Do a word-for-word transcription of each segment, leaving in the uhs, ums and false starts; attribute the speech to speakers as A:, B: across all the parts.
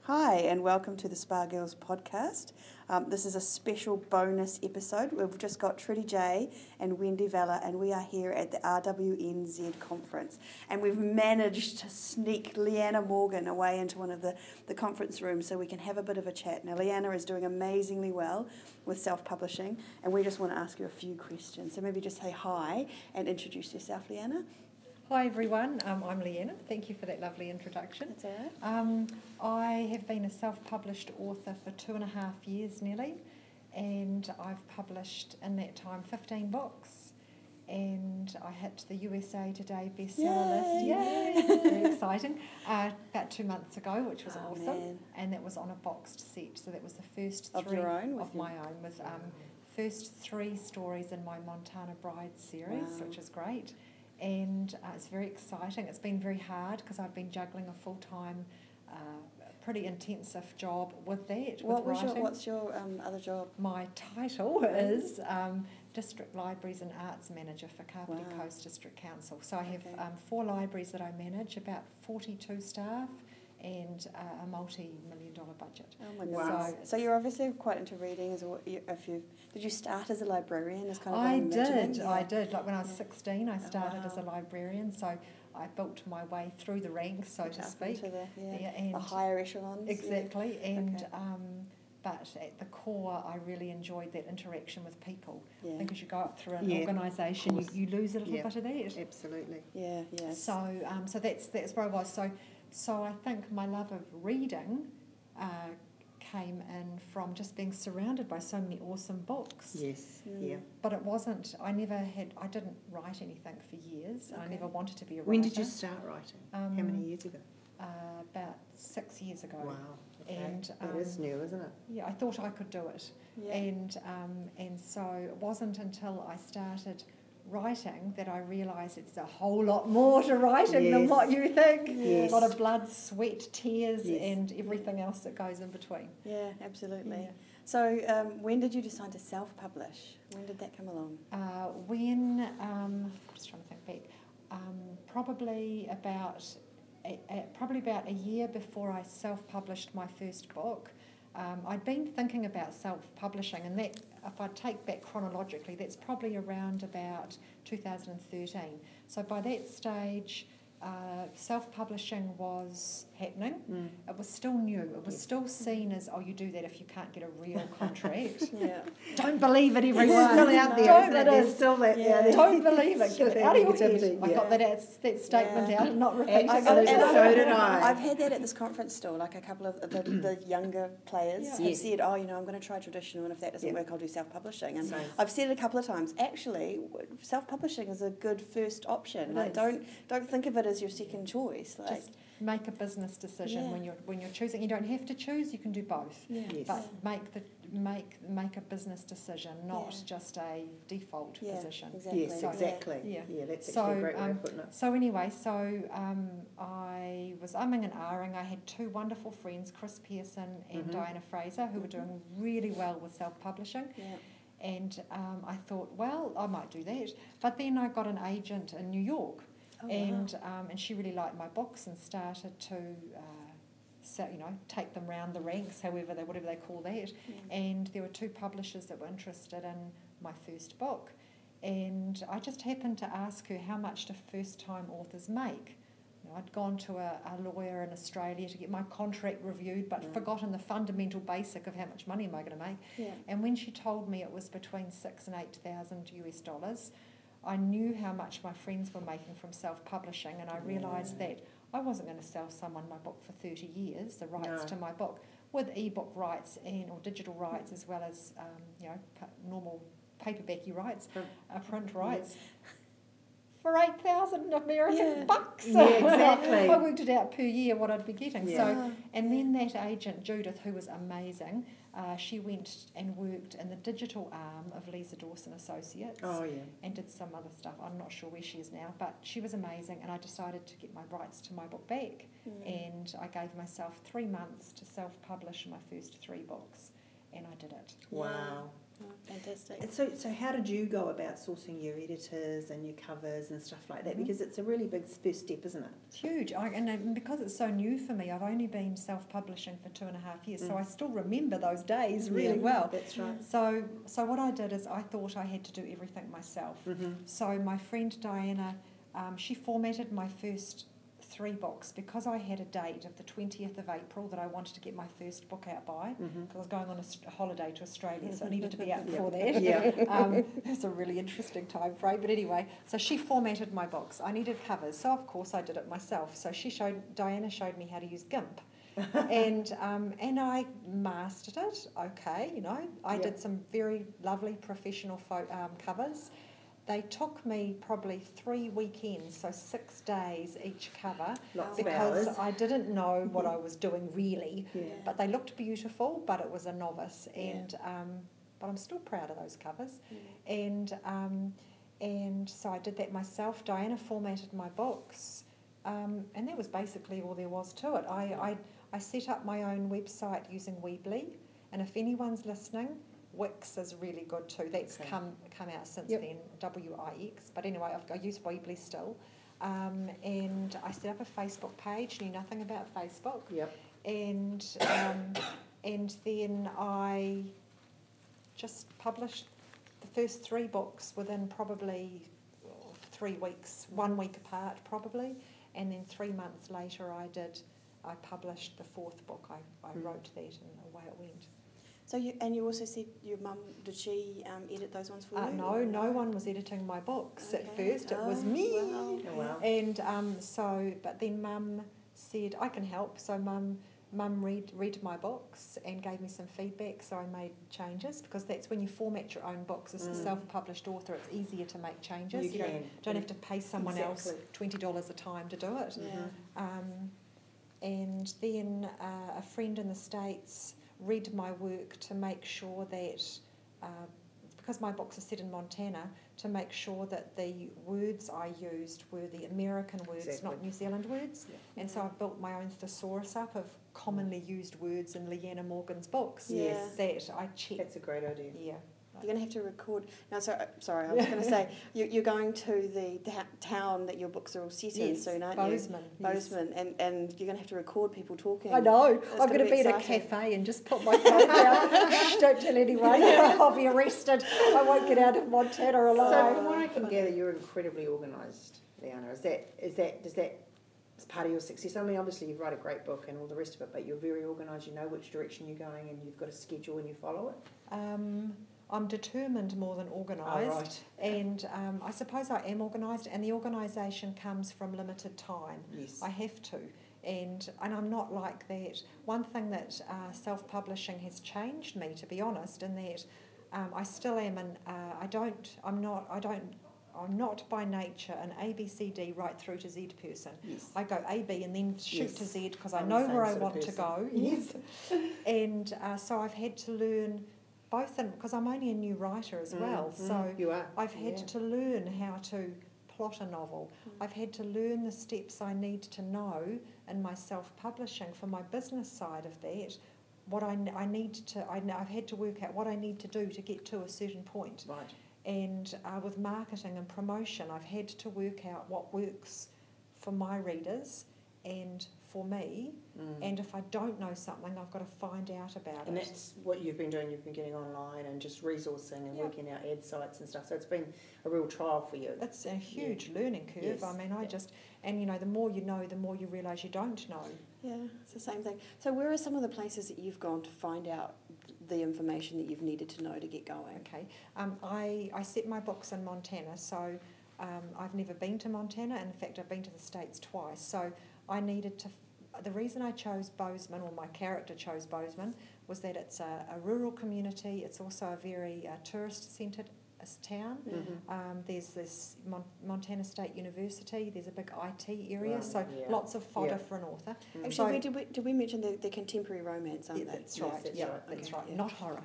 A: Hi, and welcome to the Spa Girls podcast. Um, this is a special bonus episode. We've just got Trudy J and Wendy Vella, and we are here at the R W N Z conference. And we've managed to sneak Leanna Morgan away into one of the, the conference rooms so we can have a bit of a chat. Now, Leanna is doing amazingly well with self-publishing, and we just want to ask you a few questions. So maybe just say hi and introduce yourself, Leanna.
B: Hi everyone, um, I'm Leanna. Thank you for that lovely introduction.
A: That's all right.
B: Um, I have been a self-published author for two and a half years nearly, and I've published in that time fifteen books, and I hit the U S A Today bestseller list. Yay! Very exciting. Uh, about two months ago, which was
A: Oh,
B: awesome,
A: man.
B: and that was on a boxed set. So that was the first
A: Of
B: three
A: your own?
B: of my own, with um, first three stories in my Montana Bride series,
A: Wow.
B: which is great. And uh, it's very exciting. It's been very hard because I've been juggling a full-time, uh, pretty intensive job with that,
A: What
B: with
A: was your,
B: writing.
A: what's your um, other job?
B: My title is um, District Libraries and Arts Manager for Kapiti
A: Wow.
B: Coast District Council. So I have
A: Okay.
B: um, four libraries that I manage, about forty-two staff, and uh, a multi-million dollar budget.
A: Oh my
C: Wow.
A: goodness. So, so you're obviously quite into reading. As well. You, if you did you start as a librarian? As kind of
B: I
A: I'm imagining?
B: did,
A: Yeah.
B: I did. Like when I was
A: Yeah.
B: sixteen, I started
A: wow.
B: as a librarian, so I built my way through the ranks, so to
A: Up
B: speak.
A: into the, yeah,
B: Yeah, and
A: the higher echelons.
B: Exactly, and
A: Okay.
B: um, but at the core, I really enjoyed that interaction with people.
A: Yeah.
B: I think as you go up through an
C: Yeah,
B: organisation, you,
C: course.
B: you lose a little
C: Yeah.
B: bit of that.
C: Absolutely.
A: Yeah, yeah.
B: So, um, so that's that's where I was. So, so I think my love of reading uh, came in from just being surrounded by so many awesome books.
C: Yes.
A: Mm.
C: Yeah.
B: But it wasn't. I never had. I didn't write anything for years. I
A: Okay.
B: never wanted to be a writer.
C: When did you start writing?
B: Um,
C: How many years ago?
B: Uh, about six years ago.
C: Wow. Okay.
B: And
C: that
B: um,
C: is new, isn't it?
B: Yeah, I thought I could do it.
A: Yeah.
B: And um, and so it wasn't until I started writing that I realised it's a whole lot more to writing than
C: Yes.
B: what you think.
C: Yes.
B: A lot of blood, sweat, tears,
C: Yes.
B: and everything else that goes in between.
A: Yeah, absolutely.
B: Yeah.
A: So, um, when did you decide to self-publish? When did that come along?
B: Uh, when, um, just trying to think back, um, probably about a, a, probably about a year before I self-published my first book. Um, I'd been thinking about self-publishing, and that, if I take back chronologically, that's probably around about two thousand thirteen. So by that stage, uh, self-publishing was happening.
C: Mm.
B: It was still new. It was
C: Yes.
B: still seen as, oh, you do that if you can't get a real contract.
A: Yeah.
B: Don't believe it, everyone.
C: It's still out there,
B: Don't,
C: isn't it?
B: it
C: There's
B: is.
C: still that.
A: Yeah.
C: Yeah.
B: Don't believe it.
C: Still
B: Get it
C: that
B: out of your
C: negativity,
B: head. I
C: yeah.
B: got that, out, that statement
A: Yeah.
B: out and not repeating
A: I-
B: it.
A: I-
C: Absolutely.
A: and
C: So
A: I've-
C: did I.
A: I've had that at this conference still. Like a couple of the, the younger players
B: Yeah.
A: have
C: Yes.
A: said, "Oh, you know, I'm going to try traditional, and if that doesn't
C: Yeah.
A: work, I'll do self-publishing." And
C: Same.
A: I've said it a couple of times. Actually, w- self-publishing is a good first option.
B: It
A: like,
B: is.
A: don't don't think of it as your second choice. Like,
B: Just make a business decision
A: Yeah.
B: when you're when you're choosing. You don't have to choose. You can do both.
A: yeah,
C: Yes.
B: But make the make make a business decision, not
A: Yeah.
B: just a default
A: yeah,
B: position.
A: exactly.
C: Yes,
B: So-
C: exactly.
B: Yeah.
C: Yeah, that's
B: So,
C: actually a great way
B: um,
C: of putting it.
B: So anyway, so um, I was umming and ahhing. I had two wonderful friends, Chris Pearson and
C: Mhm.
B: Diana Fraser, who were doing really well with self-publishing.
A: Yeah.
B: And um, I thought, well, I might do that. But then I got an agent in New York,
A: Oh,
B: and
A: wow.
B: um, and she really liked my books and started to, uh, so, you know, take them round the ranks, however they whatever they call that.
A: Yeah.
B: And there were two publishers that were interested in my first book, and I just happened to ask her how much do first-time authors make. You know, I'd gone to a, a lawyer in Australia to get my contract reviewed, but
C: Mm.
B: forgotten the fundamental basic of how much money am I going to make.
A: Yeah.
B: And when she told me it was between six and eight thousand US dollars, I knew how much my friends were making from self-publishing, and I realised
C: Yeah.
B: that I wasn't going to sell someone my book for thirty years, the rights
C: No.
B: to my book, with ebook rights and or digital rights as well as um, you know pa- normal paperbacky rights,
C: Print.
B: uh, print rights. For eight thousand American
A: Yeah.
B: bucks.
C: Yeah, exactly.
B: I worked it out per year what I'd be getting.
C: Yeah.
B: So,
A: Ah,
B: and
A: yeah.
B: then that agent, Judith, who was amazing, uh, she went and worked in the digital arm of Lisa Dawson Associates
C: Oh, yeah.
B: and did some other stuff. I'm not sure where she is now, but she was amazing, and I decided to get my rights to my book back.
A: Mm.
B: And I gave myself three months to self-publish my first three books, and I did it.
C: Wow.
A: Oh, fantastic.
C: And so, so how did you go about sourcing your editors and your covers and stuff like that?
B: Mhm.
C: Because it's a really big first step, isn't it?
B: It's huge. I, and uh, because it's so new for me, I've only been self-publishing for two and a half years, so
C: Mm.
B: I still remember those days really
C: Yeah,
B: well.
C: That's right.
B: So, so what I did is I thought I had to do everything myself.
C: Mm-hmm.
B: So my friend Diana, um, she formatted my first three books because I had a date of the twentieth of April that I wanted to get my first book out by.
C: Mm-hmm.
B: Because I was going on a, st- a holiday to Australia, so I needed to be out before
C: Yeah.
B: that.
C: Yeah.
B: um, it's a really interesting time frame. But anyway, so she formatted my books. I needed covers, so of course I did it myself. So she showed Diana showed me how to use GIMP. and um, and I mastered it. Okay, you know, I
C: Yep.
B: did some very lovely professional pho- um, covers. They took me probably three weekends, so six days each cover,
C: Lots
B: because
C: of hours.
B: I didn't know what I was doing really.
C: Yeah.
B: But they looked beautiful, but it was a novice,
A: Yeah.
B: and um, but I'm still proud of those covers.
A: Yeah.
B: And um, and so I did that myself. Diana formatted my books, um, and that was basically all there was to it. I, I I set up my own website using Weebly, and if anyone's listening, Wix is really good too. That's
C: Okay.
B: come come out since
C: Yep.
B: then, W I X. But anyway, I've, I use Weebly still. Um, and I set up a Facebook page, knew nothing about Facebook.
C: Yep.
B: And um, and then I just published the first three books within probably three weeks, one week apart probably. And then three months later I did, I published the fourth book. I, I
C: Mm.
B: wrote that and away it went.
A: So you and you also said your mum, did she um, edit those ones for
B: Uh,
A: you?
B: no,
A: or
B: no one was editing my books at
A: Okay.
B: first. It was
A: Oh,
B: me.
A: wow.
C: Oh, wow.
B: And um, so, but then Mum said, I can help. So Mum, Mum read read my books and gave me some feedback. So I made changes because that's when you format your own books as a
C: Mm.
B: self-published author. It's easier to make changes.
C: You
B: don't,
C: can.
B: don't have to pay someone else
C: Exactly.
B: twenty dollars a time to do it.
A: Yeah.
B: Um, and then uh, a friend in the States read my work to make sure that, uh, because my books are set in Montana, to make sure that the words I used were the American words,
C: Exactly.
B: not New Zealand words.
C: Yeah.
B: And so I've built my own thesaurus up of commonly used words in Leanna Morgan's books
A: Yes.
B: that I check.
C: That's a great idea.
B: Yeah.
A: You're going to have to record. No, sorry, sorry I was going to say, you, you're going to the ta- town that your books are all set in
B: Yes,
A: soon, aren't
B: Bozeman.
A: you?
B: yes.
A: Bozeman. And, and you're going to have to record people talking.
B: I know.
A: It's
B: I'm
A: gonna
B: going to
A: be
B: be, in a
A: exciting.
B: cafe and just put my phone down. Shh, don't tell anyone. I'll be arrested. I won't get out of Montana alive.
C: So from what I can gather, you're incredibly organised, Leanna. Is that is that does that is part of your success? I mean, obviously you write a great book and all the rest of it, but you're very organised. You know which direction you're going, and you've got a schedule and you follow it.
B: Um, I'm determined more than organised.
C: Oh, right.
B: And um, I suppose I am organised, and the organisation comes from limited time.
C: Yes.
B: I have to. And, and I'm not like that. One thing that uh, self-publishing has changed me, to be honest, in that um, I still am an, uh, I don't, I'm not, I don't, I'm not by nature an A B C D right through to Z person.
C: Yes.
B: I go A, B and then shoot
C: Yes.
B: to Z because I
C: I'm
B: know
C: the same
B: where I
C: sort of
B: want to
C: person.
B: go. Yes. And uh, so I've had to learn both, because I'm only a new writer as
C: Mm,
B: well.
C: mm,
B: So
C: you are.
B: I've had
C: Yeah.
B: to learn how to plot a novel.
A: Mm.
B: I've had to learn the steps I need to know in my self-publishing for my business side of that. What I, I need to, I, I've had to work out what I need to do to get to a certain point.
C: Right.
B: And uh, with marketing and promotion, I've had to work out what works for my readers and for me.
C: Mm.
B: And if I don't know something, I've got to find out about
C: And
B: it.
C: that's what you've been doing. You've been getting online and just resourcing and
B: Yeah.
C: working out ad sites and stuff. So it's been a real trial for you.
B: It's a huge learning curve.
C: Yes.
B: I mean, I
C: Yeah.
B: just, and you know, the more you know, the more you realise you don't know.
A: Yeah, it's the same thing. So where are some of the places that you've gone to find out the information that you've needed to know to get going?
B: Okay, um, I, I set my books in Montana, so um, I've never been to Montana. In fact, I've been to the States twice. So I needed to, the reason I chose Bozeman, or my character chose Bozeman, was that it's a, a rural community. It's also a very uh, tourist-centred town.
C: Mhm.
B: Um, there's this Mon- Montana State University. There's a big I T area,
C: Right,
B: so
C: yeah.
B: lots of fodder
C: Yeah.
B: for an author.
C: Mm.
A: Actually,
B: So-
A: we, did, we, did we mention the, the contemporary romance, aren't
B: Yeah,
A: they?
B: that's
C: Yes,
B: right.
C: that's
B: yeah,
C: right.
B: that's
A: Okay,
B: right.
A: yeah.
B: Not horror.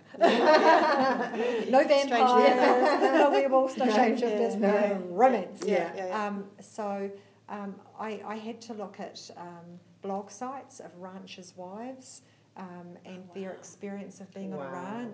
A: Yeah.
B: No vampires, no werewolves, no
A: Strange,
B: shapeshifters,
A: yeah,
B: no
A: yeah.
B: romance.
A: Yeah, yeah, yeah.
B: Um, so um, I, I had to look at um, blog sites of ranchers' wives um, and
A: Oh,
B: their
A: wow.
B: experience of being on a
C: Wow.
B: ranch.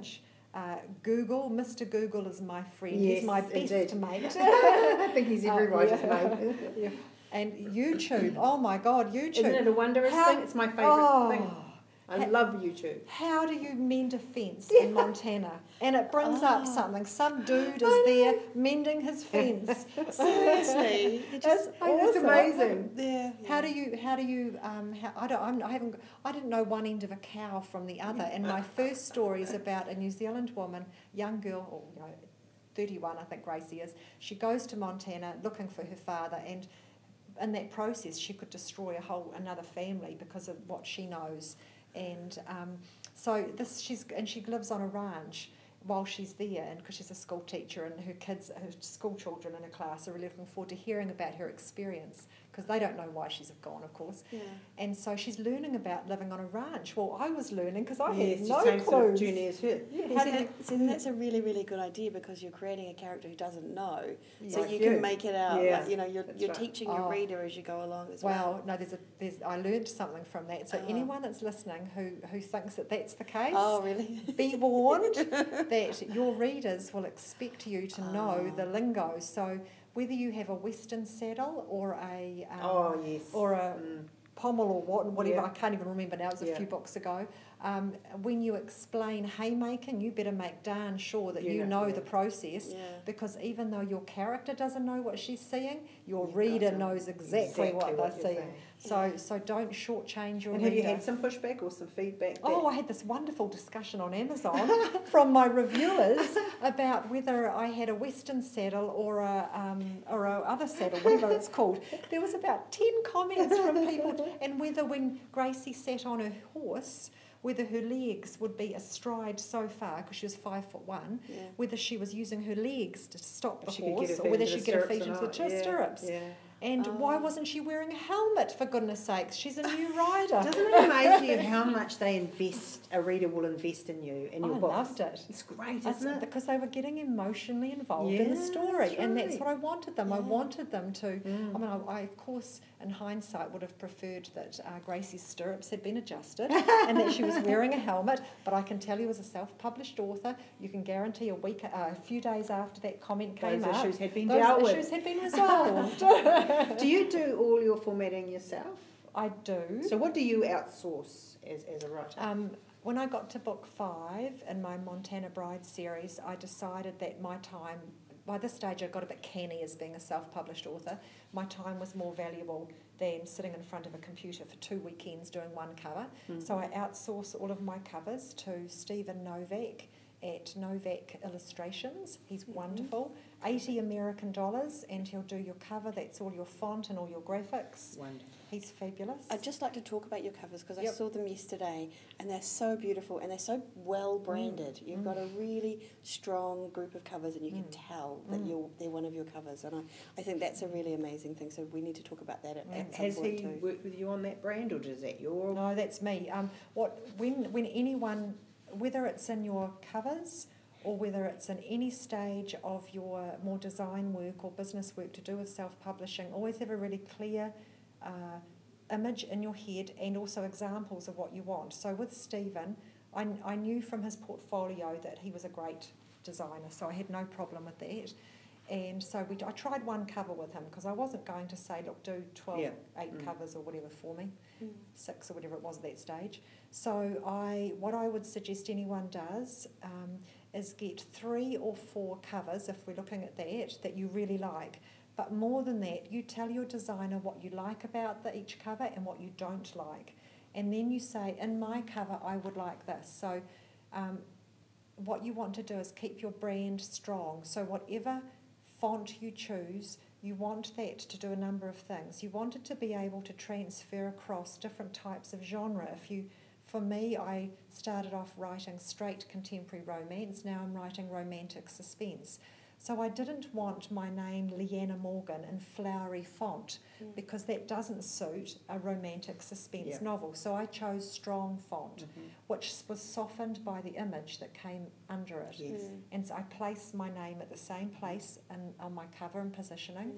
B: Uh, Google, Mister Google is my friend.
C: Yes,
B: He's my best
C: indeed.
B: mate.
C: I think he's every
B: Uh,
C: writer's
B: yeah.
C: mate.
B: Yeah. And YouTube, oh my God, YouTube.
C: Isn't it a wondrous
B: How-
C: thing? It's my favourite
B: oh,
C: thing. I
B: ha-
C: love YouTube.
B: How do you mend a fence
C: Yeah.
B: in Montana? And it brings up
A: Oh.
B: something. Some dude is there mending his fence.
A: Seriously, it just,
B: It's
C: I know, it's
B: awesome.
C: amazing.
A: yeah,
B: How do you? How do you? Um, how, I don't. I'm, I haven't. I didn't know one end of a cow from the other. And my first story is about a New Zealand woman, young girl, or you know, thirty-one, I think Gracie is. She goes to Montana looking for her father, and in that process, she could destroy a whole another family because of what she knows. And um, so this, she's and she lives on a ranch while she's there, and because she's a school teacher, and her kids, her school children in her class are really looking forward to hearing about her experience, because they don't know why she's gone, of course.
A: yeah.
B: And so she's learning about living on a ranch. Well, I was learning because I
C: Yes,
B: had
C: the
B: no
C: same
B: clues.
C: sort of journey as her.
B: Yeah,
A: Well,
B: how
A: see,
B: do you-
A: that, see, that's a really, really good idea, because you're creating a character who doesn't know, so
C: Like
A: you
C: you.
A: can make it out.
C: Yeah,
A: Like, you know, you're
C: that's
A: you're
C: right.
A: teaching your
B: Oh.
A: reader as you go along as well.
B: Well, no, there's a there's I learned something from that. So
A: Oh.
B: anyone that's listening who who thinks that that's the case,
A: Oh, really?
B: be warned that your readers will expect you to know
A: Oh.
B: the lingo. So whether you have a Western saddle or a um,
C: Oh, yes.
B: or a
C: Mm.
B: pommel or what, whatever,
C: Yeah.
B: I can't even remember now, it was a
C: Yeah.
B: few books ago. Um, when you explain haymaking, you better make darn sure that
C: You
B: you
C: know,
B: know
C: yeah.
B: the process,
A: Yeah.
B: because even though your character doesn't know what she's seeing, your
C: You've
B: reader
C: got to-
B: knows exactly,
C: exactly
B: what,
C: what
B: they're
C: you're
B: seeing.
C: saying.
B: So,
A: Yeah.
B: so don't shortchange your
C: And have you
B: reader.
C: had some pushback or some feedback? That
B: Oh, I had this wonderful discussion on Amazon from my reviewers about whether I had a Western saddle or a um, or a other saddle, whatever it's called. There was about ten comments from people, and whether when Gracie sat on her horse, whether her legs would be astride so far, because she was five foot one,
A: Yeah.
B: whether she was using her legs to stop the
C: she could
B: horse,
C: get her
B: or
C: feet
B: whether
C: into the
B: she'd get her
C: stirrups
B: feet
C: or
B: into the
C: not.
B: ch-
C: Yeah,
B: stirrups.
C: Yeah.
B: And why
A: Oh.
B: wasn't she wearing a helmet, for goodness sakes? She's a new rider.
C: Doesn't it amaze you how much they invest, a reader will invest in you, in your
B: I
C: books?
B: loved it.
C: It's great,
B: That's
C: isn't it?
B: because they were getting emotionally involved in the
C: Yeah,
B: story,
C: that's
B: and that's
C: right.
B: what I wanted them. I
A: Yeah.
B: wanted them to.
C: Mm.
B: I mean, I, I of course, in hindsight, would have preferred that uh, Gracie's stirrups had been adjusted and that she was wearing a helmet. But I can tell you, as a self-published author, you can guarantee a week, uh, a few days after that comment came
C: Those
B: up,
C: issues had been
B: those
C: dealt
B: issues
C: with.
B: had been resolved.
C: Do you do all your formatting yourself?
B: I do.
C: So what do you outsource as, as a writer?
B: Um, when I got to book five in my Montana Bride series, I decided that my time, by this stage I got a bit canny as being a self-published author, my time was more valuable than sitting in front of a computer for two weekends doing one cover.
C: Mm.
B: So I outsource all of my covers to Stephen Novak at Novak Illustrations. He's
A: Mhm.
B: wonderful. eighty American dollars, and he'll do your cover. That's all your font and all your graphics.
C: Wonderful.
B: He's fabulous.
A: I'd just like to talk about your covers, because I
B: Yep.
A: saw them yesterday, and they're so beautiful and they're so well branded. You've
B: Mm.
A: got a really strong group of covers, and you can
B: Mm.
A: tell that
B: Mm.
A: you're they're one of your covers. And I, I think that's a really amazing thing. So we need to talk about that at, at some
C: Has
A: point
C: he
A: too.
C: worked with you on that brand, or is that your...
B: No, that's me. Um, what when when anyone, whether it's in your covers or whether it's in any stage of your more design work or business work to do with self-publishing, always have a really clear uh, image in your head and also examples of what you want. So with Stephen, I, I knew from his portfolio that he was a great designer, so I had no problem with that. And so we, I tried one cover with him, because I wasn't going to say, look, do twelve,
C: Yeah.
B: eight
C: Mm.
B: covers or whatever for me,
A: Mm.
B: six or whatever it was at that stage. So I, what I would suggest anyone does um, is get three or four covers, if we're looking at that, that you really like. But more than that, you tell your designer what you like about the, each cover and what you don't like. And then you say, in my cover, I would like this. So um, what you want to do is keep your brand strong. So whatever font you choose, you want that to do a number of things. You want it to be able to transfer across different types of genre. If you, for me, I started off writing straight contemporary romance. Now I'm writing romantic suspense. So I didn't want my name Leanna Morgan in flowery font,
A: Mm.
B: because that doesn't suit a romantic suspense
C: Yeah.
B: novel. So I chose strong font,
C: Mhm.
B: which was softened by the image that came under it.
C: Yes.
A: Mm.
B: And so I placed my name at the same place and on my cover and positioning.
A: Mm.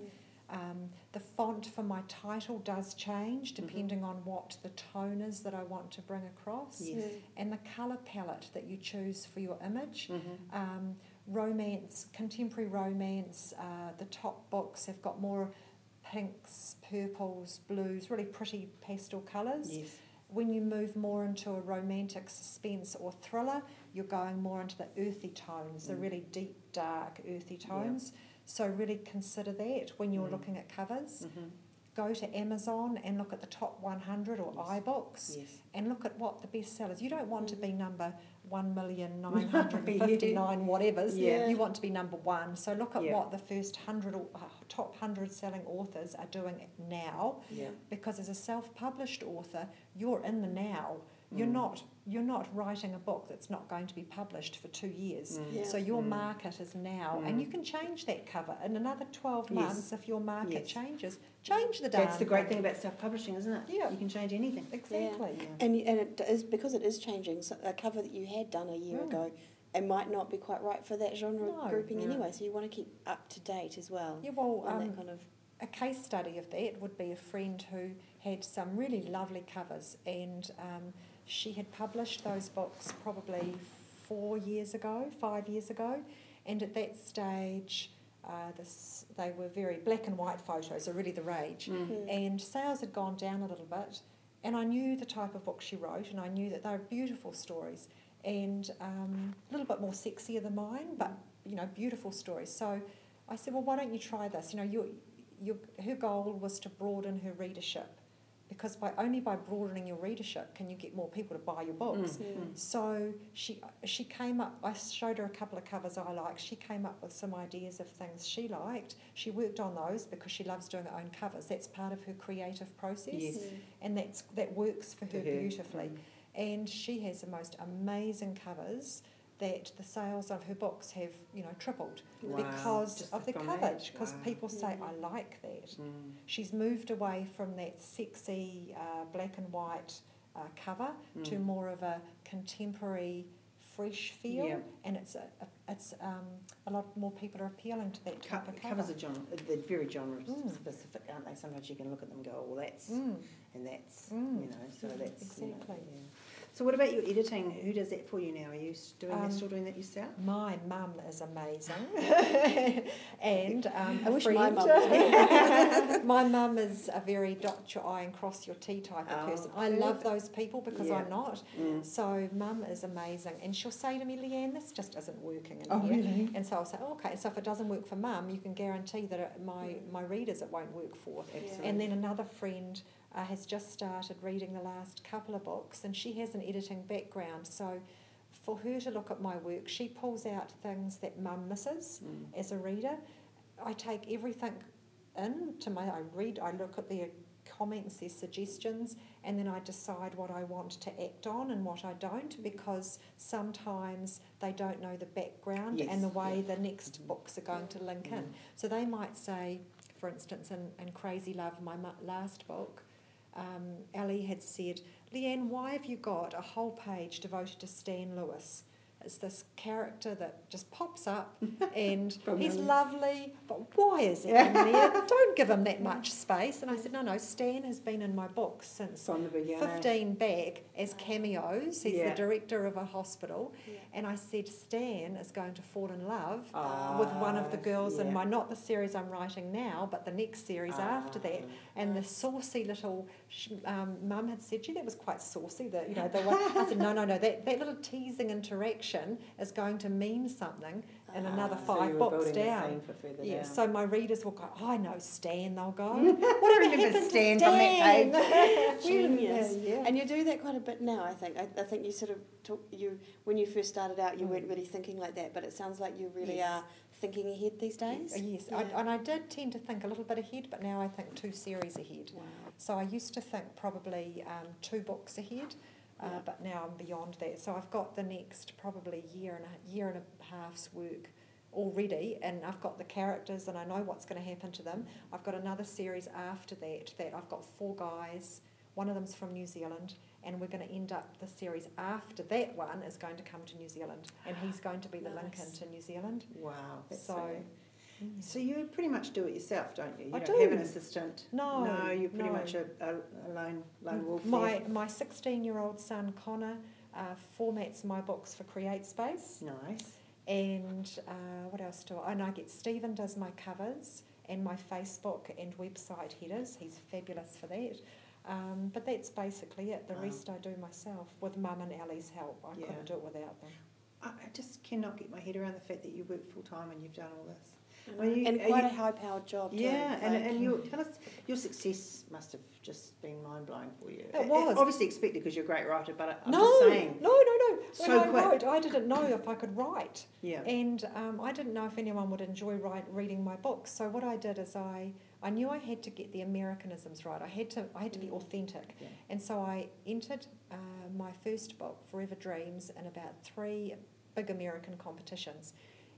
B: Um, the font for my title does change depending mm-hmm. on what the tone is that I want to bring across,
C: yes.
B: and the colour palette that you choose for your image.
C: Mm-hmm.
B: Um, romance, contemporary romance, uh, the top books have got more pinks, purples, blues, really pretty pastel colours.
C: Yes.
B: When you move more into a romantic suspense or thriller, you're going more into the earthy tones, mm. the really deep, dark, earthy tones. Yeah. So really consider that when you're mm. looking at covers.
C: Mm-hmm.
B: Go to Amazon and look at the top one hundred or
C: yes.
B: iBooks
C: yes.
B: and look at what the best sellers. You don't want mm. to be number one million nine hundred fifty-nine whatevers.
C: Yeah.
B: You want to be number one. So look at
C: yeah.
B: what the first hundred or, uh, top one hundred selling authors are doing now.
C: Yeah.
B: Because as a self-published author, you're in the now. You're
C: mm.
B: not you're not writing a book that's not going to be published for two years.
C: Mm.
B: Yeah. So your mm. market is now, mm. and you can change that cover in another twelve months yes. if your market yes. changes. Change the damn
C: That's the great
B: thing.
C: thing about self-publishing, isn't it?
B: Yeah.
C: You can change anything.
B: Exactly.
A: Yeah. Yeah. And and it is because it is changing. So a cover that you had done a year mm. ago, it might not be quite right for that genre
B: no.
A: grouping
C: no.
A: anyway. So you want to keep up to date as well.
B: Yeah. Well,
A: um,
B: that kind of a case study of that would be a friend who had some really lovely covers, and um, she had published those books probably four years ago, five years ago, and at that stage, uh, this, they were very black and white photos, are really the rage,
C: mm-hmm.
B: and sales had gone down a little bit, and I knew the type of book she wrote, and I knew that they were beautiful stories, and um, a little bit more sexier than mine, but you know, beautiful stories. So I said, well, why don't you try this? You know, your, your, her goal was to broaden her readership, because by only by broadening your readership can you get more people to buy your books.
C: Mm. Mm.
B: So she she came up, I showed her a couple of covers I liked, she came up with some ideas of things she liked. She worked on those because she loves doing her own covers. That's part of her creative process,
C: yes.
B: mm. and that's that works for her,
C: her.
B: beautifully. Mm. And she has the most amazing covers that the sales of her books have, you know, tripled
C: wow.
B: because
C: Just
B: of the coverage, because wow. people say, mm. I like that.
C: Mm.
B: She's moved away from that sexy uh, black and white uh, cover mm. to more of a contemporary, fresh feel,
C: yeah.
B: and it's a, a it's um, a lot more people are appealing to that type
C: Co-
B: of cover.
C: Covers are genre, they're very genre
B: mm.
C: specific, aren't they? Sometimes you can look at them and go, oh, well, that's,
B: mm.
C: and that's,
B: mm.
C: you know, so
B: mm.
C: that's...
B: Exactly.
C: You know, yeah. So what about your editing? Who does that for you now? Are you doing
B: um,
C: that, still doing that yourself?
B: My mum is amazing, and um,
A: I wish
B: friend.
A: my mum was.
B: My mum is a very dot your I and cross your T type of
C: Oh,
B: person. I love those people because
C: yeah.
B: I'm not.
C: Mm.
B: So mum is amazing, and she'll say to me, Leanne, this just isn't working in
C: oh,
B: here.
C: Really?
B: And so I'll say, oh, okay. So if it doesn't work for mum, you can guarantee that it, my my readers it won't work for.
C: Absolutely.
B: And then another friend uh, has just started reading the last couple of books, and she has an editing background. So for her to look at my work, she pulls out things that mum misses
C: Mm.
B: as a reader. I take everything in to my, I read, I look at their comments, their suggestions, and then I decide what I want to act on and what I don't, because sometimes they don't know the background
C: Yes.
B: and the way
C: yeah.
B: the next
C: mm-hmm.
B: books are going to link
C: mm.
B: in. So they might say, for instance, in, in Crazy Love, my mu- last book, um, Ellie had said, Leanne, why have you got a whole page devoted to Stan Lewis? It's this character that just pops up and he's lovely, but why is he in there? Don't give him that much space. And I said, no, no, Stan has been in my book since
C: From the beginning.
B: fifteen back as cameos. He's
C: Yeah.
B: the director of a hospital.
A: Yeah.
B: And I said, Stan is going to fall in love
C: Ah,
B: with one of the girls
C: yeah.
B: in my, not the series I'm writing now, but the next series
C: Ah.
B: after that. And the saucy little, sh- um, mum had said, gee, that was quite saucy. That, you know, the way, I said, no, no, no, that, that little teasing interaction is going to mean something in another
C: Ah, so
B: five
C: you were
B: books
C: building the
B: down.
C: scene for further
B: Yeah,
C: down.
B: so my readers will go, oh, I know Stan, they'll go.
C: What remember Stan from that page?
A: Genius.
B: Yeah, yeah.
A: And you do that quite a bit now, I think. I, I think you sort of talk, you when you first started out, you
B: Mm.
A: weren't really thinking like that, but it sounds like you really
B: Yes.
A: are thinking ahead these days.
B: Yes,
A: Yeah.
B: I, and I did tend to think a little bit ahead, but now I think two series ahead.
A: Wow.
B: So I used to think probably um, two books ahead, uh,
A: Yeah.
B: but now I'm beyond that. So I've got the next probably year and a year and a half's work already, and I've got the characters and I know what's going to happen to them. I've got another series after that that I've got four guys. One of them's from New Zealand, and we're going to end up the series after that one is going to come to New Zealand, and he's going to be the link
A: Nice.
B: into New Zealand.
C: Wow, that's
B: So-
C: so... So you pretty much do it yourself, don't you? You
B: I
C: don't
B: do.
C: have an assistant.
B: No,
C: No, you're pretty
B: no.
C: much a, a, a lone, lone wolf
B: My my sixteen-year-old son Connor uh, formats my books for CreateSpace,
C: there. Nice.
B: and uh, what else do I? And I get Stephen does my covers and my Facebook and website headers. He's fabulous for that. Um, but that's basically it. The
C: Wow.
B: rest I do myself with Mum and Ali's help. I
C: Yeah.
B: couldn't do it without them.
C: I, I just cannot get my head around the fact that you work full time and you've done all this.
A: And,
C: Well, you-
A: and
C: are
A: quite
C: you-
A: a high-powered job too.
C: Yeah, and,
A: like-
C: and you tell us, your success must have just been mind blowing for you.
B: It was.
C: Obviously expected because you're a great writer, but I'm
B: no,
C: just saying.
B: no, no, no. When
C: So
B: I
C: quick.
B: wrote, I didn't know if I could write.
C: Yeah.
B: And um, I didn't know if anyone would enjoy write, reading my books. So what I did is I, I knew I had to get the Americanisms right. I had to I had to be authentic.
C: Yeah.
B: And so I entered uh, my first book, Forever Dreams, in about three big American competitions.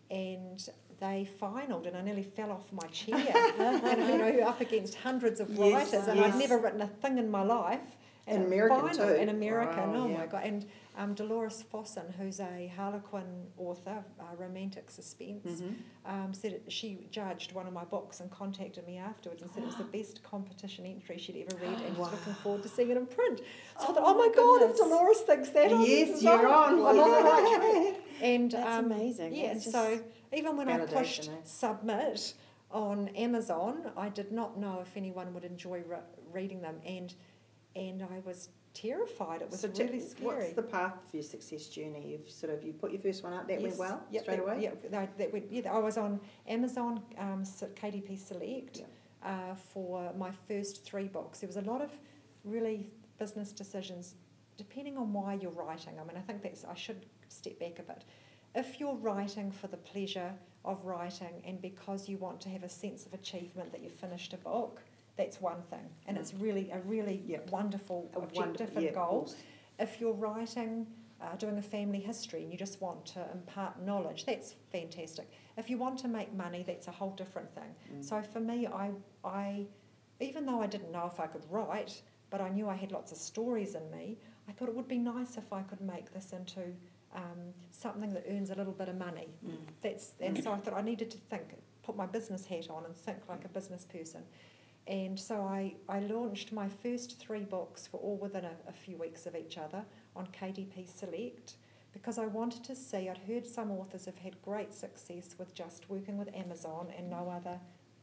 B: And they finalled, and I nearly fell off my chair. And you know, up against hundreds of
C: Yes,
B: writers, and
C: yes.
B: I'd never written a thing in my life.
C: And
B: it
C: American
B: finalled-
C: too.
B: And American,
C: Wow,
B: oh
C: yeah.
B: my god! And um, Dolores Fossen, who's a Harlequin author, uh, romantic suspense,
C: Mhm.
B: um, said it, she judged one of my books and contacted me afterwards and said it was the best competition entry she'd ever read, and was looking forward to seeing it in print. So I
A: Oh
B: thought, oh
A: my
B: my god, if
A: goodness.
B: Dolores thinks that, I'm-
C: Yes, you're on.
B: I'm on the right track. And
A: That's
B: um,
A: amazing.
B: Yeah,
A: That's
B: and
A: just
B: so even when I
C: validation,
B: pushed
C: eh?
B: submit on Amazon, I did not know if anyone would enjoy re- reading them, and and I was terrified. It was
C: So t-
B: really scary.
C: What's the path for your success journey? You've sort of you put your first one out. That
B: Yes,
C: went well
B: yep,
C: straight
B: that,
C: away.
B: Yeah, that, that went, yeah, I was on Amazon, um, so K D P Select,
C: Yeah.
B: uh, for my first three books. There was a lot of really business decisions, depending on why you're writing. I mean, I think that's I should step back a bit. If you're writing for the pleasure of writing and because you want to have a sense of achievement that you've finished a book, that's one thing, and
C: Mm.
B: it's really a really
C: Yep.
B: wonderful
C: A
B: objective
C: wonderful-
B: and
C: yeah, of
B: goal.
C: course.
B: If you're writing, uh, doing a family history and you just want to impart knowledge, that's fantastic. If you want to make money, that's a whole different thing.
C: Mm.
B: So for me, I, I, even though I didn't know if I could write, but I knew I had lots of stories in me, I thought it would be nice if I could make this into um, something that earns a little bit of money.
C: Mm.
B: That's and so I thought I needed to think, put my business hat on and think like a business person. And so I, I launched my first three books, were all within a, a few weeks of each other, on K D P Select, because I wanted to see, I'd heard some authors have had great success with just working with Amazon and no other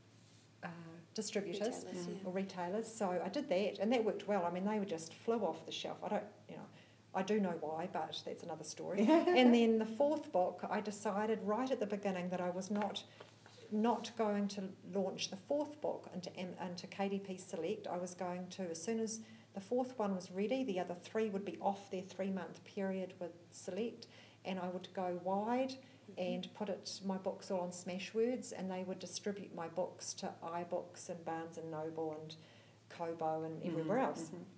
B: uh, distributors
A: Retailers,
C: Mm.
A: yeah.
B: or retailers. So I did that, and that worked well. I mean, they were just flew off the shelf. I don't, you know, I do know why, but that's another story. And then the fourth book, I decided right at the beginning that I was not not going to launch the fourth book into M- into K D P Select. I was going to, as soon as the fourth one was ready, the other three would be off their three-month period with Select, and I would go wide and put it my books all on Smashwords, and they would distribute my books to iBooks and Barnes and Noble and Kobo and everywhere
C: Mhm,
B: else.
C: mhm.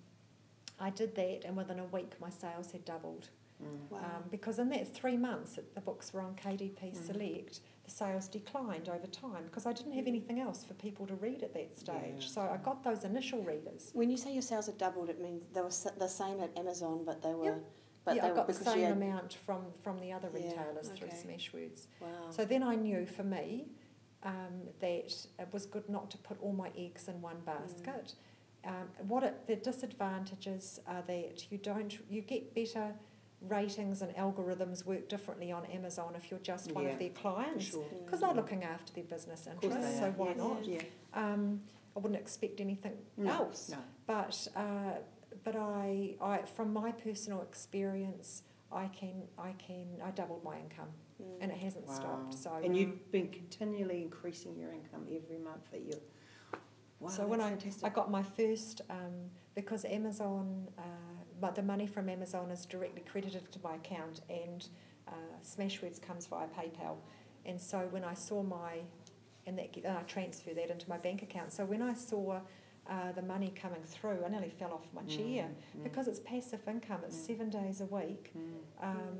B: I did that, and within a week my sales had doubled.
C: Mm.
A: Wow.
B: Um, because in that three months that the books were on K D P
C: Mm.
B: Select, the sales declined over time because I didn't have anything else for people to read at that stage.
C: Yeah.
B: So I got those initial readers.
A: When you say your sales had doubled, it means they were s- the same at Amazon, but they were,
B: Yep.
A: but
B: yeah,
A: they
B: I
A: were
B: got the
A: because you
B: same
A: had,
B: amount from, from the other
A: Yeah,
B: retailers through
A: okay.
B: Smashwords.
A: wow.
B: So then I knew for me um, that it was good not to put all my eggs in one basket. Um, what it, the disadvantages are that you don't you get better ratings and algorithms work differently on Amazon if you're just one
C: Yeah,
B: of their
C: For
B: clients
C: sure.
B: because they're looking after their business
C: course
B: interests.
C: they
B: So
C: are,
B: why
A: yes.
B: not?
C: Yeah.
B: Um, I wouldn't expect anything
C: No,
B: else.
C: No.
B: But uh, but I, I from my personal experience, I can I can I doubled my income
A: Mm.
B: and it hasn't
C: Wow.
B: stopped. So
C: And you've been continually increasing your income every month that you. Wow,
B: So when
C: that's
B: I,
C: fantastic.
B: I got my first, um, because Amazon, uh, but the money from Amazon is directly credited to my account, and uh, Smashwords comes via PayPal. And so when I saw my, and that and I transfer that into my bank account. So when I saw uh, the money coming through, I nearly fell off my chair
C: Mm, mm,
B: because it's passive income. It's
C: Mm.
B: seven days a week.
C: mm.
B: Um,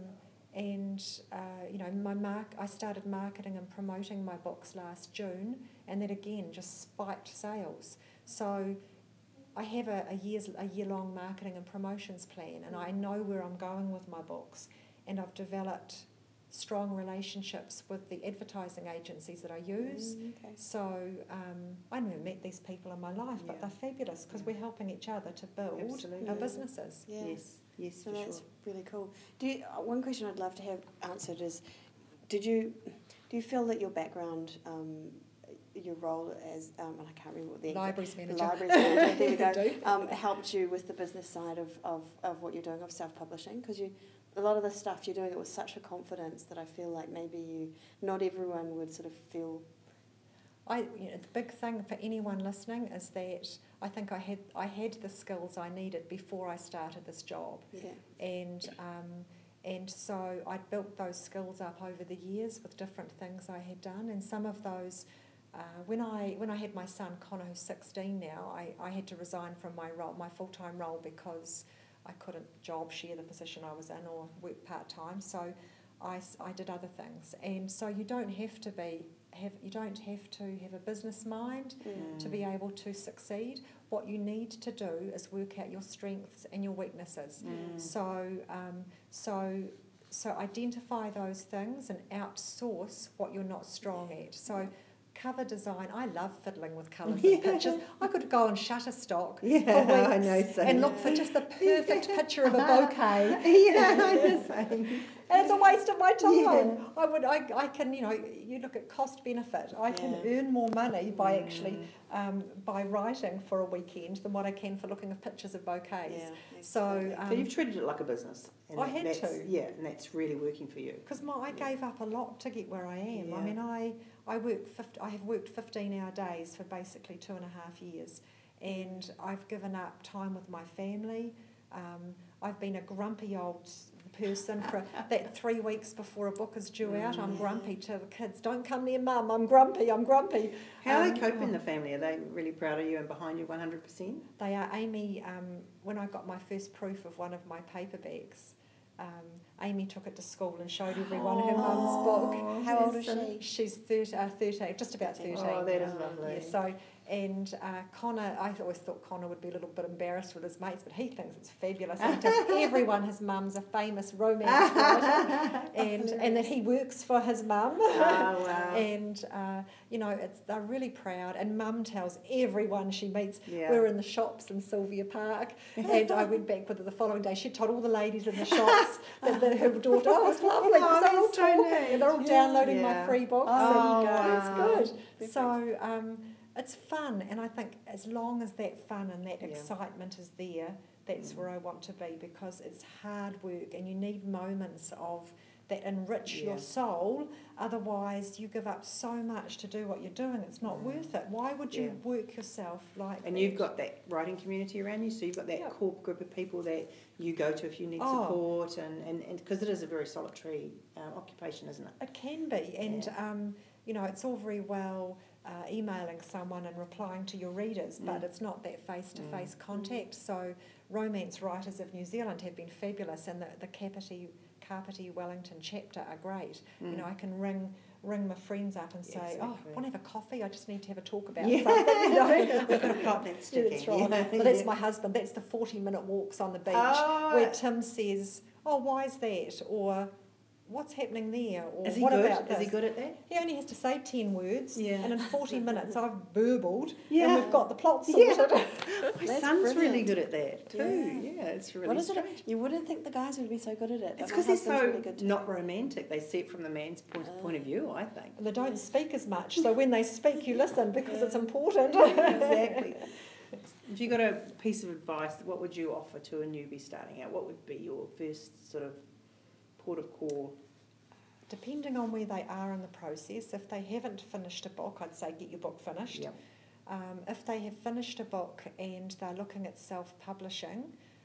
B: and uh, you know, my mark. I started marketing and promoting my books last June, and that again just spiked sales. So I have a, a year's a year long marketing and promotions plan, and I know where I'm going with my books, and I've developed strong relationships with the advertising agencies that I use.
A: Mm, okay.
B: So um, I never met these people in my life, but
C: Yeah.
B: they're fabulous because
C: Yeah.
B: we're helping each other to build
C: Absolutely.
B: our
A: Yeah.
B: businesses.
A: Yeah.
C: Yes, yes,
A: So
C: for
A: that's
C: sure.
A: really cool. Do you, uh, one question I'd love to have answered is, did you do you feel that your background, um, your role as um, and I can't remember what the exact-
B: Libraries manager.
A: libraries manager, there we go,
B: Do.
A: um, helped you with the business side of, of, of what you're doing of self-publishing? Because you, a lot of the stuff you're doing it with such a confidence that I feel like maybe you, not everyone would sort of feel.
B: I, you know, the big thing for anyone listening is that I think I had I had the skills I needed before I started this job,
A: Yeah.
B: and um, and so I built those skills up over the years with different things I had done, and some of those. Uh, when I when I had my son Connor, who's sixteen now, I, I had to resign from my role, my full time role, because I couldn't job share the position I was in or work part time. So I, s- I did other things, and so you don't have to be have you don't have to have a business mind
A: Mm.
B: to be able to succeed. What you need to do is work out your strengths and your weaknesses.
C: Mm.
B: So um, so so identify those things and outsource what you're not strong at. So cover design, I love fiddling with colours
C: Yeah.
B: and pictures. I could go on Shutterstock
C: Yeah,
B: for weeks
C: I know, same.
B: and look for just the perfect picture of a bouquet.
C: Yeah, I know, same.
B: And it's a waste of my time.
C: Yeah.
B: I would, I, I can, you know, you look at cost benefit. I can
A: Yeah.
B: earn more money by actually
C: Mm.
B: um, by writing for a weekend than what I can for looking at pictures of bouquets.
A: Yeah.
B: So,
A: absolutely.
B: um,
C: So you've treated it like a business. And
B: I
C: that-
B: had
C: that's,
B: to.
C: Yeah, and that's really working for you.
B: Because I gave up a lot to get where I am.
C: Yeah.
B: I mean, I I work. fifty, I have worked fifteen-hour days for basically two and a half years, and I've given up time with my family. Um, I've been a grumpy old s- person for that three weeks before a book is due out. I'm
A: Mm.
B: grumpy to the kids. Don't come near mum. I'm grumpy. I'm grumpy.
C: How are
B: Um,
C: they coping in the family? Are they really proud of you and behind you one hundred percent?
B: They are. Amy, um, when I got my first proof of one of my paperbacks, um, Amy took it to school and showed everyone her mum's book.
A: How old is she?
B: She's thirty, uh, thirteen, just about
A: thirteen.
B: thirteen.
C: Oh, that is
A: Oh,
C: lovely.
B: Yeah, so, and uh, Connor, I always thought Connor would be a little bit embarrassed with his mates, but he thinks it's fabulous. And he tells everyone his mum's a famous romance writer, and and that he works for his mum.
C: Oh, wow.
B: And uh, you know, it's, they're really proud. And Mum tells everyone she meets.
C: Yeah.
B: We were in the shops in Sylvia Park, and I went back with her the following day. She told all the ladies in the shops that, that her daughter, oh, it's lovely, because
C: Oh,
B: they're all
C: that's so
B: talking,
C: nice.
B: and they're all
A: Yeah.
B: downloading my
C: Yeah.
B: free books.
A: Oh,
B: and
C: wow.
B: it's good.
A: Perfect.
B: So um, it's fun, and I think as long as that fun and that
C: Yeah.
B: excitement is there, that's
C: Mm.
B: where I want to be, because it's hard work, and you need moments of that enrich
C: Yeah.
B: your soul. Otherwise, you give up so much to do what you're doing. It's not
C: Mm.
B: worth it. Why would you
C: Yeah.
B: work yourself like
C: And
B: that?
C: you've got that writing community around you, so you've got that
B: Yeah.
C: core group of people that you go to if you need
B: Oh.
C: support, and and and because it is a very solitary um, occupation, isn't it?
B: It can be, and
C: Yeah.
B: um, you know, it's all very well uh, emailing someone and replying to your readers, but
C: Mm.
B: it's not that face-to-face
C: Mm.
B: contact. So, Romance Writers of New Zealand have been fabulous, and the the Kapiti Kapiti Wellington chapter are great. You know, I can ring ring my friends up and say, "Oh,
C: Exactly.
B: want to have a coffee? I just need to have a talk about
C: Yeah.
B: something." You know?
C: We've got a plot that's
B: Yeah,
C: sticking.
B: that's right.
C: Yeah.
B: Well, that's
C: Yeah.
B: my husband. That's the forty-minute walks on the beach,
C: Oh.
B: where Tim says, "Oh, why is that?" Or "What's happening there?" Or
C: Is he
B: "What
C: good?
B: about
C: Is
B: this?"
C: he good at that?
B: He only has to say ten words,
C: Yeah.
B: and in forty minutes I've burbled,
C: Yeah.
B: and we've got the plot
C: Yeah.
B: sorted.
C: My
A: That's
C: son's really
A: brilliant.
C: good at that too.
A: Yeah.
C: Yeah, it's really
A: What is
C: strange.
A: it? You wouldn't think the guys would be so good at it. but
C: It's
A: my
C: because he's
A: husband's
C: so
A: really good too.
C: not romantic. They see it from the man's point,
A: Uh.
C: point of view, I think.
B: And they don't speak as much, so when they speak, you listen because it's
A: Yeah.
B: important.
C: Exactly. If you got a piece of advice, what would you offer to a newbie starting out? What would be your first sort of port of call?
B: Depending on where they are in the process, if they haven't finished a book, I'd say get your book finished.
C: Yep.
B: Um, if they have finished a book and they're looking at self-publishing,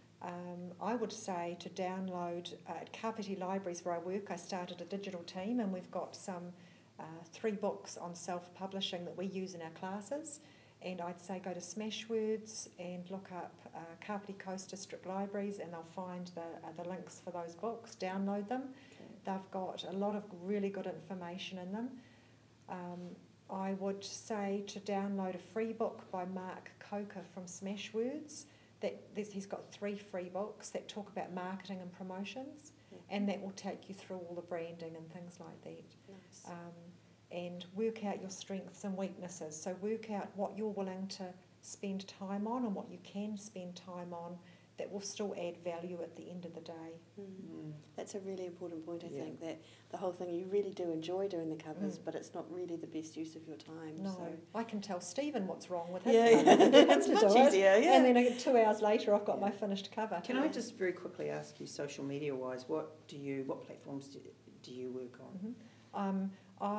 B: um, I would say to download uh, at Kapiti Libraries where I work. I started a digital team, and we've got some uh, three books on self-publishing that we use in our classes. And I'd say go to Smashwords and look up uh, Kapiti Coast District Libraries, and they'll find the uh, the links for those books. Download them. They've got a lot of really good information in them. Um, I would say to download a free book by Mark Coker from Smashwords. that there's, he's got three free books that talk about marketing and promotions,
A: Yeah.
B: and that will take you through all the branding and things like that.
A: Nice.
B: Um, and work out your strengths and weaknesses. So work out what you're willing to spend time on and what you can spend time on that will still add value at the end of the day.
A: Mm.
C: Mm.
A: That's a really important point, I
C: Yeah.
A: think, that the whole thing, you really do enjoy doing the covers,
B: Mm.
A: but it's not really the best use of your time.
B: No,
A: So.
B: I can tell Stephen what's wrong with his
A: Yeah,
B: covers and get him
A: it's
B: to
A: much
B: do it.
A: easier, yeah.
B: And then uh, two hours later, I've got
C: Yeah.
B: my finished cover.
C: Can I just very quickly ask you, social media-wise, what do you, what platforms do, do you work on?
B: Mm-hmm. Um,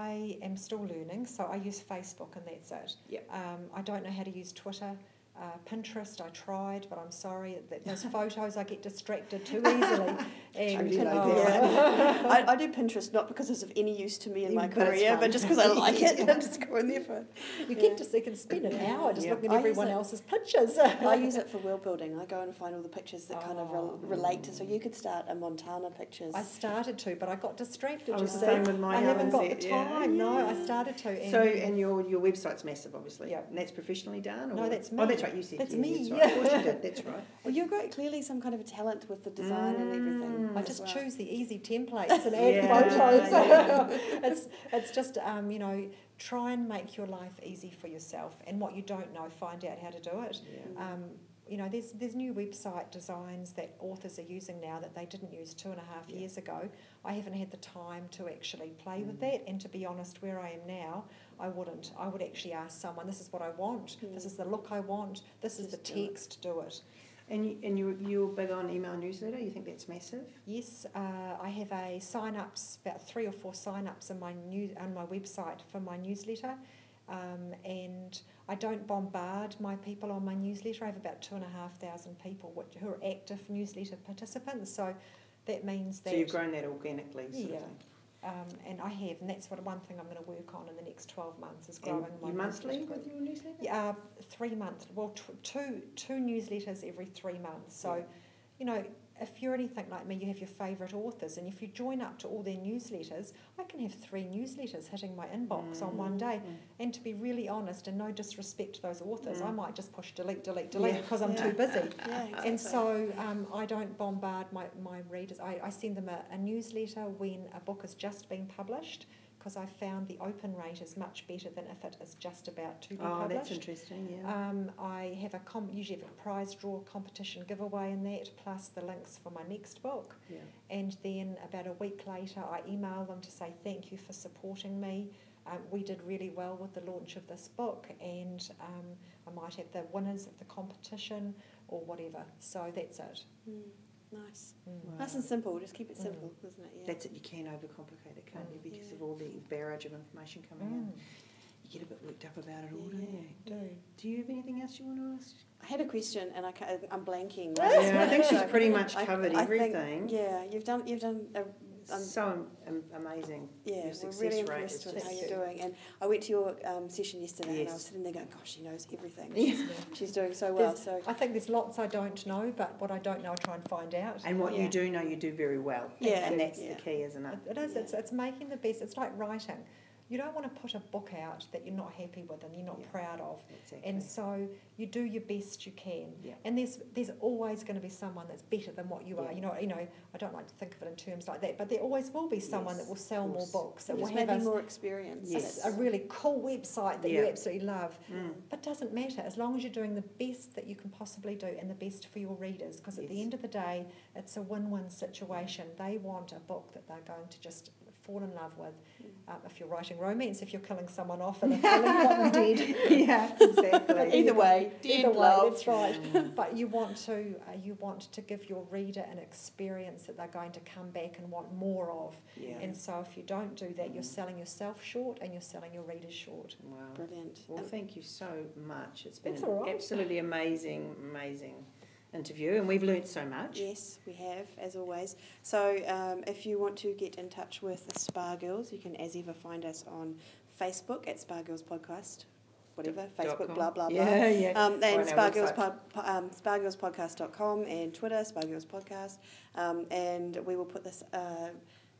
B: I am still learning, so I use Facebook and that's it.
C: Yep.
B: Um, I don't know how to use Twitter. Uh, Pinterest, I tried, but I'm sorry that those photos I get distracted too easily. And,
C: Trudy like
B: oh.
A: Yeah. I, I do Pinterest not because it's of any use to me in my
C: But it's
A: career,
C: fun.
A: but just because I like it.
C: Yeah.
A: I'm just going there for.
B: You
A: Yeah.
B: get to you can spend an hour just
C: Yeah.
B: looking
A: I
B: at
A: use
B: everyone
A: it-
B: else's pictures.
A: I use it for world building. I go and find all the pictures that kind of
B: Oh.
A: rel- relate to. So you could start a Montana pictures.
B: I started to, but I got distracted.
C: I
B: you
C: was the
B: see.
C: same with my
B: I haven't got
C: Alan
B: the
C: Z, yeah.
B: time. No, I started to. And
C: So, and your your website's massive, obviously.
B: Yeah.
C: And that's professionally done? Or?
B: No, that's
C: Oh,
B: me.
C: that's right, you said.
B: That's
C: yeah,
B: me.
C: That's right. Of course you did, that's right.
A: Well, you've got clearly some kind of a talent with the design and everything.
B: I
C: Mm.
B: just
A: as well.
B: choose the easy templates and add
C: Yeah,
B: photos.
C: yeah.
B: it's it's just um, you know, try and make your life easy for yourself, and what you don't know, find out how to do it.
C: Yeah.
B: Um, you know, there's there's new website designs that authors are using now that they didn't use two and a half
C: Yeah.
B: years ago. I haven't had the time to actually play with
C: Mm.
B: that, and to be honest, where I am now, I wouldn't. I would actually ask someone, this is what I want, this
A: Mm.
B: is the look I want, this is
A: Just
B: the
A: do it.
B: text, do it.
C: And you, and you're, you're big on email newsletter? You think that's massive?
B: Yes, uh, I have a sign-ups, about three or four sign-ups on my new on my website for my newsletter, um, and I don't bombard my people on my newsletter. I have about two and a half thousand people which, who are active newsletter participants. So that means that
C: So you've grown that organically, sort
B: Yeah.
C: of thing.
B: um, and I have, and that's what one thing I'm going to work on in the next twelve months is
C: And
B: growing my
C: you monthly
B: newsletter.
C: with your newsletter?
B: Yeah, uh, three months. Well, t- two two newsletters every three months. So.
C: Yeah.
B: You know, if you're anything like me, you have your favourite authors, and if you join up to all their newsletters, I can have three newsletters hitting my inbox on one day.
C: Mm.
B: And to be really honest, and no disrespect to those authors, I
C: Mm.
B: might just push delete, delete, delete
C: Yeah.
B: because I'm
A: Yeah.
B: too busy.
A: Yeah, exactly.
B: And so um, I don't bombard my, my readers. I, I send them a, a newsletter when a book has just been published, because I found the open rate is much better than if it is just about to be
C: Oh,
B: published.
C: that's interesting, yeah.
B: Um, I have a com- usually have a prize draw competition giveaway in that, plus the links for my next book.
C: yeah.
B: And then about a week later, I email them to say thank you for supporting me. Um, we did really well with the launch of this book, and um, I might have the winners of the competition or whatever. So that's it.
A: Mm, nice.
B: Mm.
C: Wow.
A: Nice and simple. Just keep it
B: Mm.
A: simple, isn't it? Yeah.
C: That's it, you can overcomplicate it, can't you?
B: Mm.
C: Because
A: Yeah.
C: of all the barrage of information coming
B: Mm.
C: in. You get a bit worked up about it all,
A: Yeah,
C: don't you?
B: Do.
C: Do you have anything else you want to ask?
A: I had a question and I ca- I'm blanking.
C: Yeah, I think she's
A: So
C: pretty much
A: I-
C: covered
A: I think-
C: everything.
A: yeah, you've done. You've done. A, um,
C: so am- amazing.
A: yeah,
C: Your
A: we're
C: success
A: really
C: rate
A: impressed
C: is
A: with how
C: just-
A: you're doing. And I went to your um, session yesterday, and I was
C: Yes.
A: sitting there going, "Gosh, she knows everything.
C: Yeah.
A: She's doing so well."
B: There's-
A: So
B: I think there's lots I don't know, but what I don't know, I try and find out.
C: And what
A: Yeah.
C: you do know, you do very well.
A: Yeah,
C: And that's
A: yeah.
C: the key, isn't it?
B: It, it is.
A: Yeah.
B: It's, it's making the best. It's like writing. You don't want to put a book out that you're not happy with and you're not
C: Yeah.
B: proud of.
C: Exactly.
B: And so you do your best you can.
C: Yeah.
B: And there's there's always going to be someone that's better than what you are.
C: Yeah.
B: You know, you know. I don't like to think of it in terms like that, but there always will be someone
C: Yes,
B: that will sell
C: of
B: more
C: course.
B: books, that will
A: just
B: have
A: maybe
B: a,
A: more experience.
C: Yes.
B: a, a really cool website that you
C: Yeah.
B: absolutely love.
C: Mm.
B: But it doesn't matter as long as you're doing the best that you can possibly do and the best for your readers. Because at the
C: Yes.
B: end of the day, it's a win-win situation. They want a book that they're going to just fall in love with. Um, if you're writing romance, if you're killing someone off and killing them dead.
C: Yeah, exactly.
A: Either way,
B: Either
A: dead
B: way,
A: love.
B: that's right.
C: Mm.
B: But you want to uh, you want to give your reader an experience that they're going to come back and want more of.
C: Yeah.
B: And so if you don't do that, you're selling yourself short and you're selling your readers short.
C: Wow.
A: Brilliant.
C: Well,
A: And-
C: thank you so much. It's been
B: That's
C: an
B: all right.
C: absolutely amazing, amazing interview, and we've learnt so much.
A: Yes, we have, as always. So um, if you want to get in touch with the Spa Girls, you can, as ever, find us on Facebook at Spa Girls Podcast, whatever,
C: Dot
A: Facebook,
C: com.
A: blah, blah, blah.
C: Yeah, yeah.
A: Um,
C: Or
A: and
C: on our
A: Spa Girls,
C: website.
A: pod, po- um, spa girls podcast dot com and Twitter, Spa Girls Podcast. Um, and we will put this uh,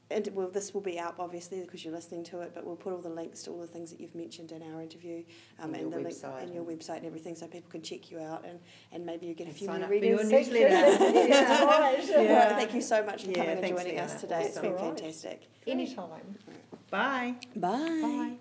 A: and well, this will be out obviously because you're listening to it, but we'll put all the links to all the things that you've mentioned in our interview, um,
C: And
A: and,
C: your
A: the link
C: website
A: and your
C: and-
A: website and everything, so people can check you out and, and maybe you get a
C: And
A: few
C: sign
A: new
C: up for your
A: readers.
C: newsletter.
A: Yeah.
C: right.
A: Yeah. Thank you so much for
C: Yeah,
A: coming and
C: thanks,
A: joining us
C: Leanna.
A: today. It's been
C: Awesome.
B: All right.
A: fantastic.
B: Anytime.
C: Bye.
A: Bye.
B: Bye.